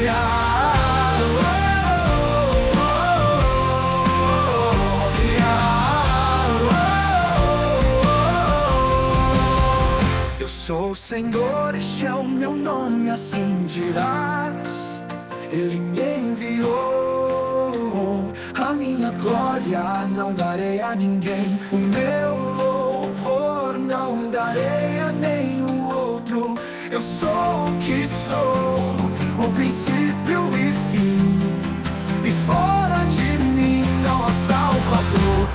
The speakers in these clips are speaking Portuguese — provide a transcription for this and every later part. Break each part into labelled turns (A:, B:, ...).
A: Eu sou o Senhor, este é o meu nome, assim dirás. Ele me enviou, a minha glória não darei a ninguém, o meu louvor não darei a nenhum outro. Eu sou o que sou, o princípio e fim, e fora de mim não há Salvador.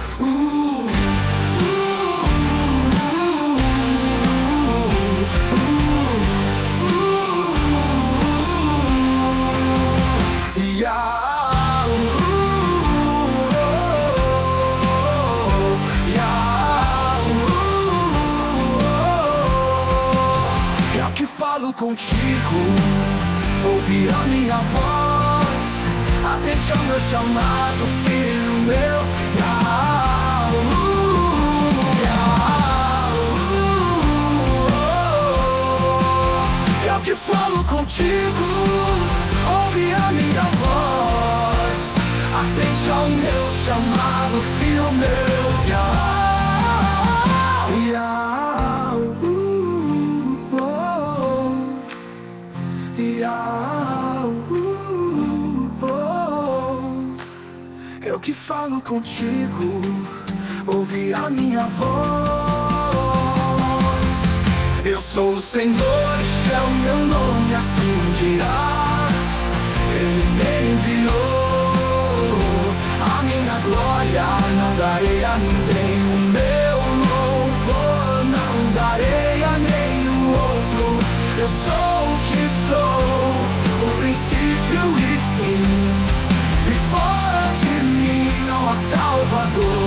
A: Que falo contigo, ouvir a minha voz, atente ao meu chamado, filho meu. Eu que falo contigo, ouve a minha voz, atente ao meu chamado, filho meu. Eu que falo contigo, ouve a minha voz. Eu sou o Senhor, este é o meu nome, assim dirás. Ele me enviou, a minha glória não darei a ninguém, o meu louvor não darei a nenhum outro. Eu sou o que sou, o princípio e fim, e fora de mim não há Salvador.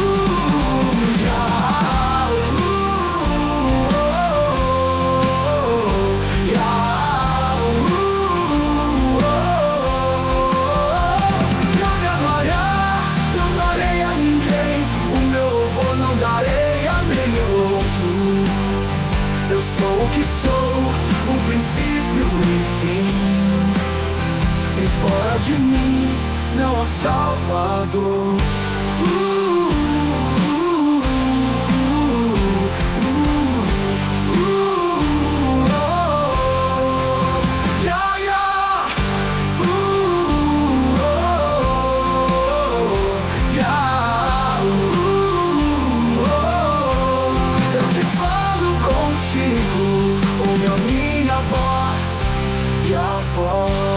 A: Minha glória não darei a ninguém, o meu louvor não darei a nenhum outro. Eu sou o que sou, o princípio e fim, e fora de mim não há Salvador. Eu te falo contigo, ouve a minha voz e a voz.